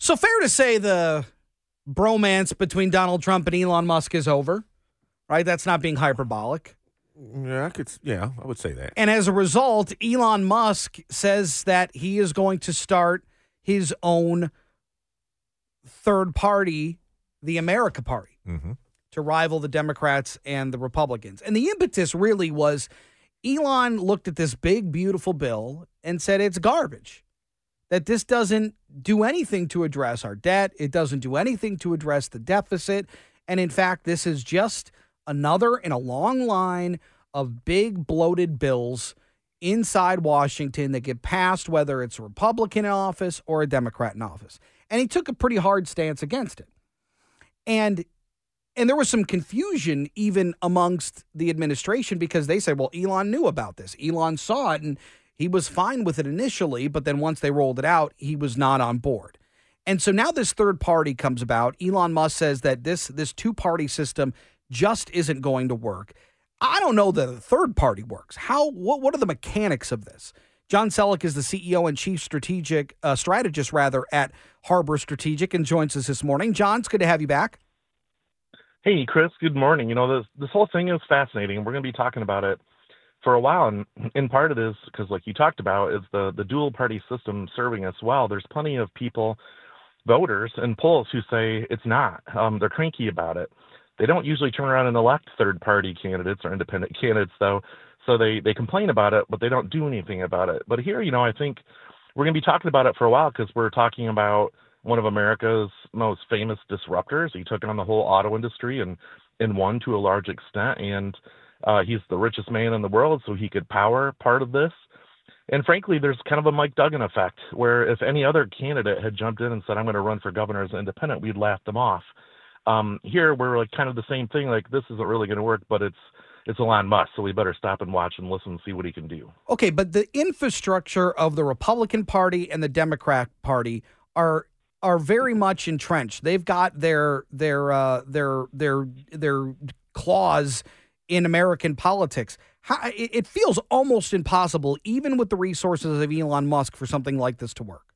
So fair to say the bromance between Donald Trump and Elon Musk is over, right? That's not being hyperbolic. Yeah, I would say that. And as a result, Elon Musk says that he is going to start his own third party, the America Party, to rival the Democrats and the Republicans. And the impetus really was Elon looked at this big, beautiful bill and said it's garbage, that this doesn't do anything to address our debt. It doesn't do anything to address the deficit. And in fact, this is just another in a long line of big bloated bills inside Washington that get passed, whether it's a Republican in office or a Democrat in office. And he took a pretty hard stance against it. And there was some confusion even amongst the administration because they said, well, Elon knew about this. Elon saw it and he was fine with it initially, but then once they rolled it out, he was not on board. And so now this third party comes about. Elon Musk says that this two-party system just isn't going to work. I don't know that a third party works. What are the mechanics of this? John Selleck is the CEO and chief strategist at Harbor Strategic and joins us this morning. John, it's good to have you back. Hey, Chris, good morning. You know, this whole thing is fascinating. We're going to be talking about it for a while, and in part it is because, like you talked about, is the dual party system serving us well. There's plenty of people, voters and polls who say it's not. They're cranky about it. They don't usually turn around and elect third-party candidates or independent candidates, though. So they complain about it, but they don't do anything about it. But here, you know, I think we're going to be talking about it for a while because we're talking about one of America's most famous disruptors. He took on the whole auto industry and won to a large extent. And he's the richest man in the world, so he could power part of this. And frankly, there's kind of a Mike Duggan effect where if any other candidate had jumped in and said, I'm going to run for governor as an independent, we'd laugh them off. Here, we're like kind of the same thing. Like, this isn't really going to work, but it's Elon Musk, so we better stop and watch and listen and see what he can do. Okay, but the infrastructure of the Republican Party and the Democrat Party are very much entrenched. They've got their claws in American politics. It feels almost impossible, even with the resources of Elon Musk, for something like this to work.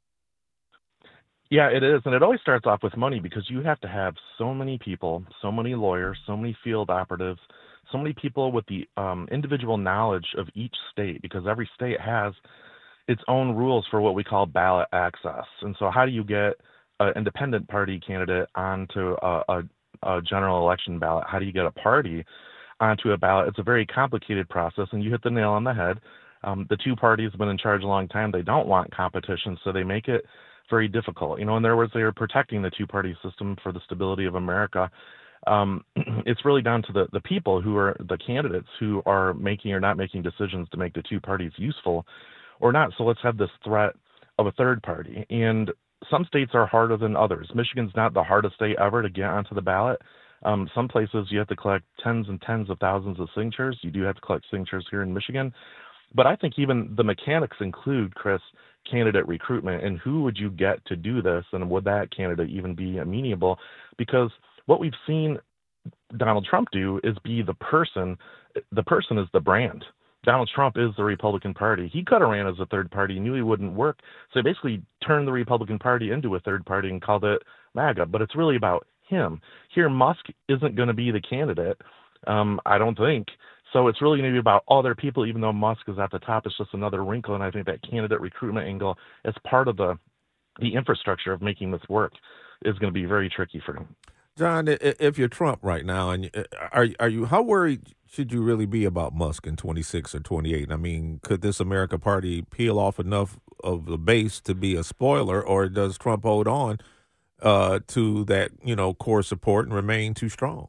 Yeah, it is. And it always starts off with money because you have to have so many people, so many lawyers, so many field operatives, so many people with the individual knowledge of each state, because every state has its own rules for what we call ballot access. And so how do you get an independent party candidate onto a general election ballot? How do you get a party onto a ballot? It's a very complicated process, and you hit the nail on the head. The two parties have been in charge a long time. They don't want competition, so they make it very difficult. You know, in other words, they are protecting the two-party system for the stability of America. It's really down to the people who are the candidates who are making or not making decisions to make the two parties useful or not. So let's have this threat of a third party. And some states are harder than others. Michigan's not the hardest state ever to get onto the ballot. Some places you have to collect tens and tens of thousands of signatures. You do have to collect signatures here in Michigan. But I think even the mechanics include, Chris, candidate recruitment. And who would you get to do this? And would that candidate even be amenable? Because what we've seen Donald Trump do is be the person. The person is the brand. Donald Trump is the Republican Party. He could have ran as a third party, knew he wouldn't work. So he basically turned the Republican Party into a third party and called it MAGA. But it's really about him. Here, Musk isn't going to be the candidate, I don't think. So it's really going to be about other people, even though Musk is at the top. It's just another wrinkle. And I think that candidate recruitment angle as part of the infrastructure of making this work is going to be very tricky for him. John, if you're Trump right now, and are you how worried should you really be about Musk in 26 or 28? I mean, could this America Party peel off enough of the base to be a spoiler, or does Trump hold on to that, core support and remain too strong?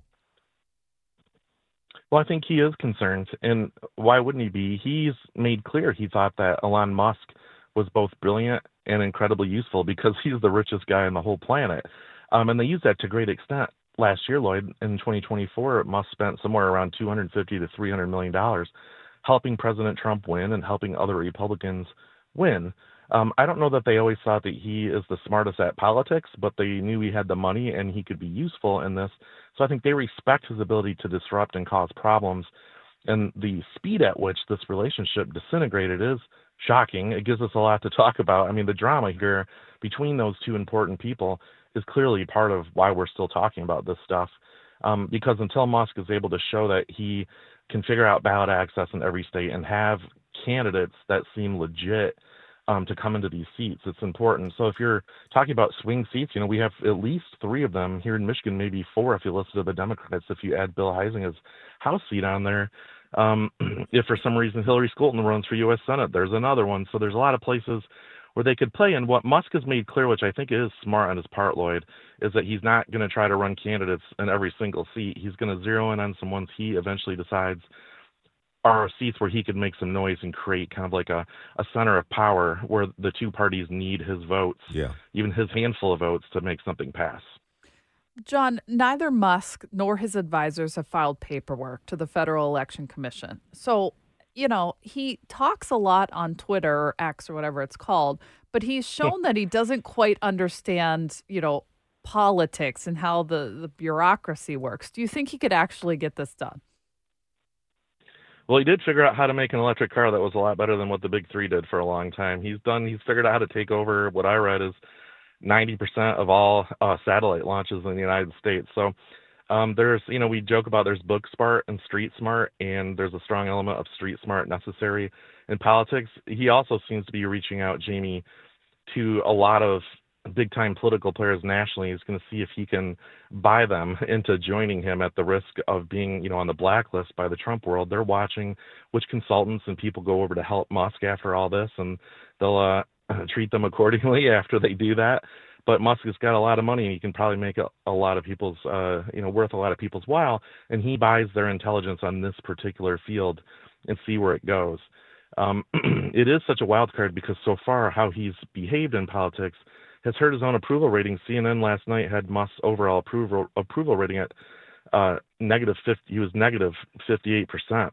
Well, I think he is concerned, and why wouldn't he be? He's made clear he thought that Elon Musk was both brilliant and incredibly useful because he's the richest guy on the whole planet. And they used that to great extent last year, Lloyd. In 2024, Musk spent somewhere around $250 to $300 million helping President Trump win and helping other Republicans win. I don't know that they always thought that he is the smartest at politics, but they knew he had the money and he could be useful in this. So I think they respect his ability to disrupt and cause problems. And the speed at which this relationship disintegrated is shocking. It gives us a lot to talk about. I mean, the drama here between those two important people is clearly part of why we're still talking about this stuff. Because until Musk is able to show that he can figure out ballot access in every state and have candidates that seem legit to come into these seats, it's important. So if you're talking about swing seats, we have at least 3 of them here in Michigan, maybe 4 if you listen to the Democrats, if you add Bill Heisinga's House seat on there. If for some reason Hillary Scholten runs for U.S. Senate, there's another one. So there's a lot of places where they could play. And what Musk has made clear, which I think is smart on his part, Lloyd, is that he's not going to try to run candidates in every single seat. He's going to zero in on some ones he eventually decides are seats where he could make some noise and create kind of like a center of power where the two parties need his votes, even his handful of votes, to make something pass. John, neither Musk nor his advisors have filed paperwork to the Federal Election Commission. So, he talks a lot on Twitter or X or whatever it's called, but he's shown that he doesn't quite understand, politics and how the bureaucracy works. Do you think he could actually get this done? Well, he did figure out how to make an electric car that was a lot better than what the big 3 did for a long time. He's figured out how to take over what I read is 90% of all satellite launches in the United States. So there's, we joke about there's book smart and street smart, and there's a strong element of street smart necessary in politics. He also seems to be reaching out, Jamie, to a lot of big-time political players nationally. He's going to see if he can buy them into joining him at the risk of being, on the blacklist by the Trump world. They're watching which consultants and people go over to help Musk after all this, and they'll treat them accordingly after they do that. But Musk has got a lot of money, and he can probably make a lot of people's, worth a lot of people's while, and he buys their intelligence on this particular field and see where it goes. It is such a wild card because so far how he's behaved in politics has hurt his own approval rating. CNN last night had Musk's overall approval rating at -50. He was negative 58%.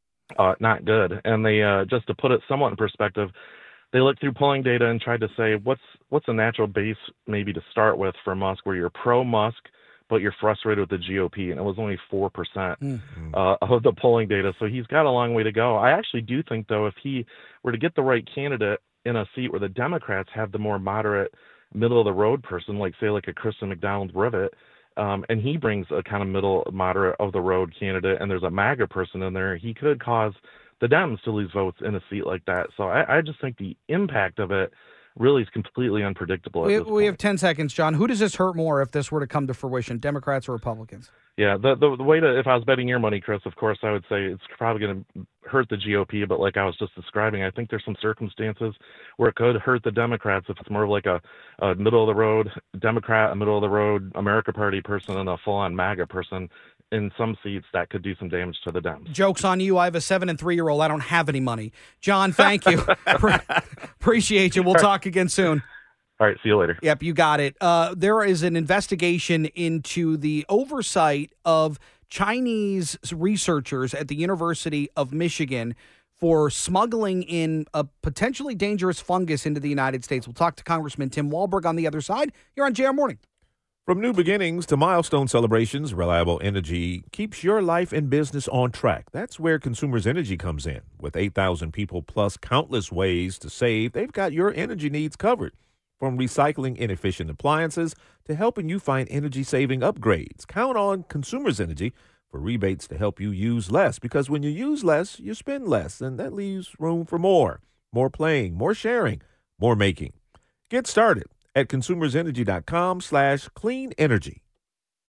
Not good. And they just to put it somewhat in perspective, they looked through polling data and tried to say what's a natural base maybe to start with for Musk, where you're pro Musk but you're frustrated with the GOP, and it was only 4% of the polling data. So he's got a long way to go. I actually do think, though, if he were to get the right candidate in a seat where the Democrats have the more moderate, middle-of-the-road person, like a Kristen McDonald-Rivet, and he brings a kind of middle, moderate-of-the-road candidate, and there's a MAGA person in there, he could cause the Dems to lose votes in a seat like that. So I just think the impact of it really is completely unpredictable. We have 10 seconds, John. Who does this hurt more if this were to come to fruition, Democrats or Republicans? Yeah, the way to, if I was betting your money, Chris, of course, I would say it's probably going to hurt the GOP. But like I was just describing, I think there's some circumstances where it could hurt the Democrats if it's more of like a middle-of-the-road Democrat, a middle-of-the-road America Party person, and a full-on MAGA person. In some seats, that could do some damage to the Dems. Joke's on you. I have a 7- and 3-year-old. I don't have any money. John, thank you. Appreciate you. We'll talk again soon. All right. See you later. Yep, you got it. There is an investigation into the oversight of Chinese researchers at the University of Michigan for smuggling in a potentially dangerous fungus into the United States. We'll talk to Congressman Tim Walberg on the other side. You're on JR Morning. From new beginnings to milestone celebrations, Reliable Energy keeps your life and business on track. That's where Consumers Energy comes in. With 8,000 people plus countless ways to save, they've got your energy needs covered. From recycling inefficient appliances to helping you find energy-saving upgrades. Count on Consumers Energy for rebates to help you use less. Because when you use less, you spend less, and that leaves room for more. More playing, more sharing, more making. Get started at consumersenergy.com/clean energy.